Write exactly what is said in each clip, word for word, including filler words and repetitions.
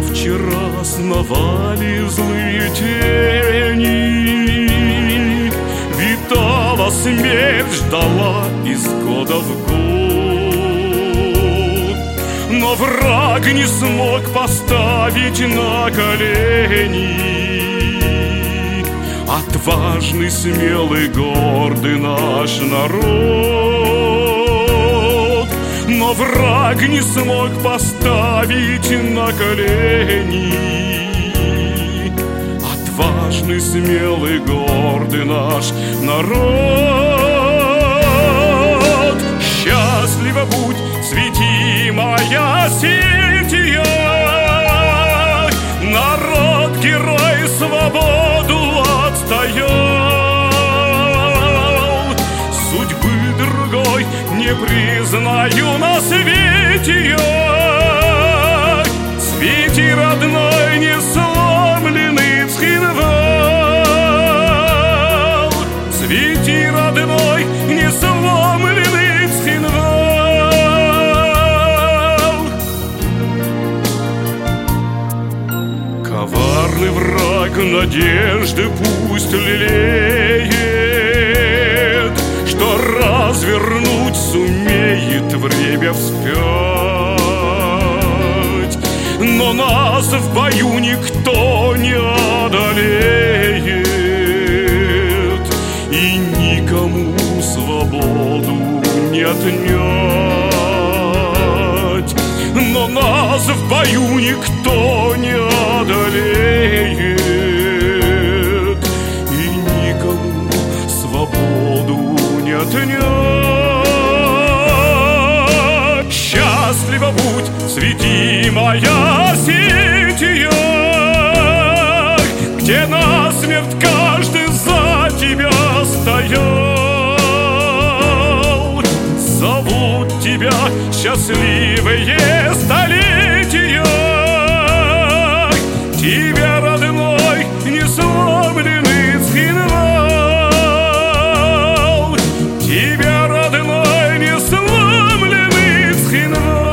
Но вчера сновали злые тени, витала смерть, ждала из года в год. Но враг не смог поставить на колени отважный, смелый, гордый наш народ. Но враг не смог поставить на колени отважный, смелый, гордый наш народ. Счастлива будь, цвети, моя Синтия, народ, герой, свободу отстоял. Судьбы другой не признаю на свете я. Цвети, родной, не сломленный цхинвал. Цвети, родной, не сломленный цхинвал. Коварный враг надежды пусть лелеет, что развернуть сумеет время вспять. Но нас в бою никто не одолеет, и никому свободу не отнять. Но нас в бою никто не одолеет, и никому свободу не отнять. Счастлива будь, цвети, моя Синтия, где насмерть каждый за тебя стоял. Зовут тебя счастливые столетия, тебя, родной, не сломленный цхинвал. Тебя, родной, не сломленный цхинвал.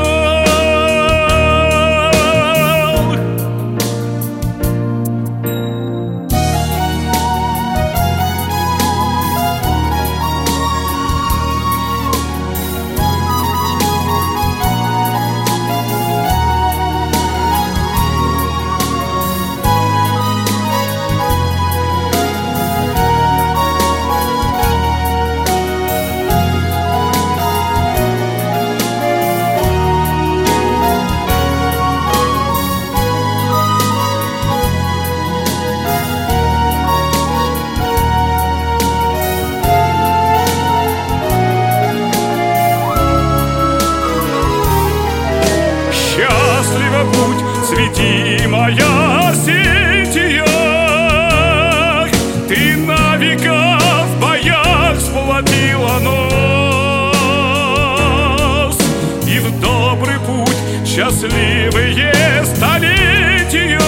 Счастлива будь, цвети, моя Синтия, ты на века в боях сплотила нас, и в добрый путь счастливые столетия